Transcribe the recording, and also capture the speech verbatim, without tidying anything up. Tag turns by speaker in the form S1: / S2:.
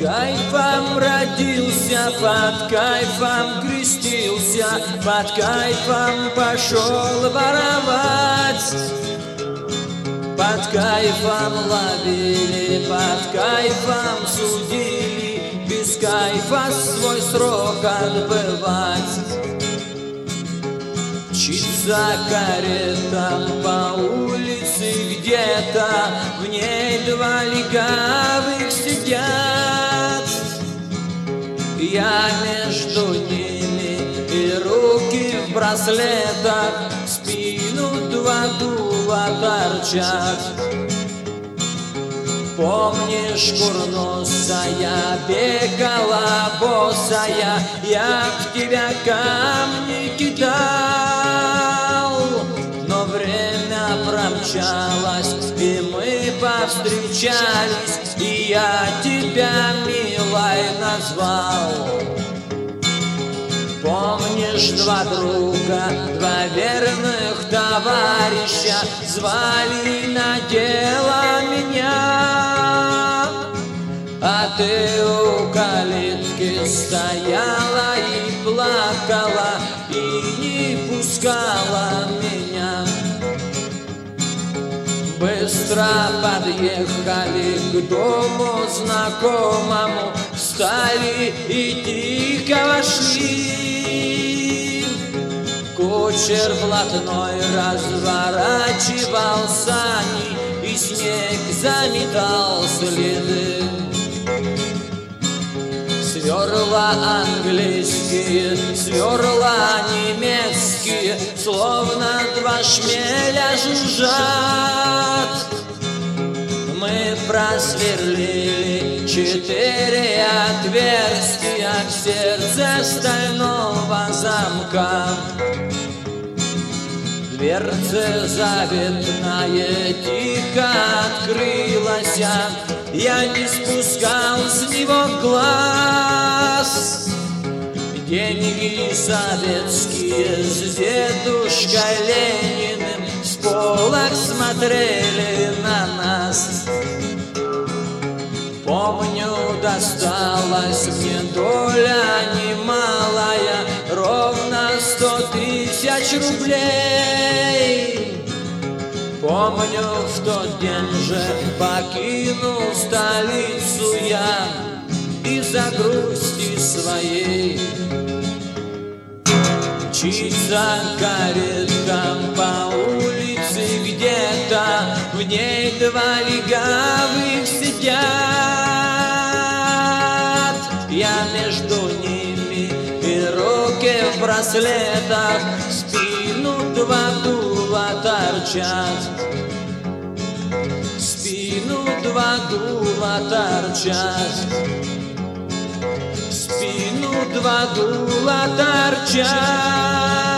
S1: кайфом родился, под кайфом крестился, под кайфом пошел воровать. Под кайфом ловили, под кайфом судили, без кайфа свой срок отбывать. Мчится карета по улице где-то, в ней два легавых сидят. Я между ними, и руки в браслетах, в спину два дула торчат. Помнишь, курносая, бегала босая, я в тебя камни кидал, но время промчалось, и мы повстречались, и я тебя милой назвал. Помнишь, два друга, два верных товарища звали на дело меня, а ты у калитки стояла и плакала, и не пускала меня. Быстро подъехали к дому знакомому, встали и тихо вошли. Кучер блатной разворачивал сани, и снег заметал следы. Сверла английские, сверла немецкие, словно два шмеля жужжат. Мы просверлили четыре отверстия в сердце стального замка. Дверца заветная тихо открылась, я не спускал с него глаз. Деньги советские с дедушкой Лениным с полок смотрели на нас. Помню, досталась мне доля немалая, ровно сто тысяч рублей. Помню, в тот день же покинул столицу я из-за грусти своей. Мчится карета по улице где-то, в ней два легавых сидят. Я между ними, и руки в браслетах, в спину два дула торчат. В спину два дула торчат. В спину два дула торчат.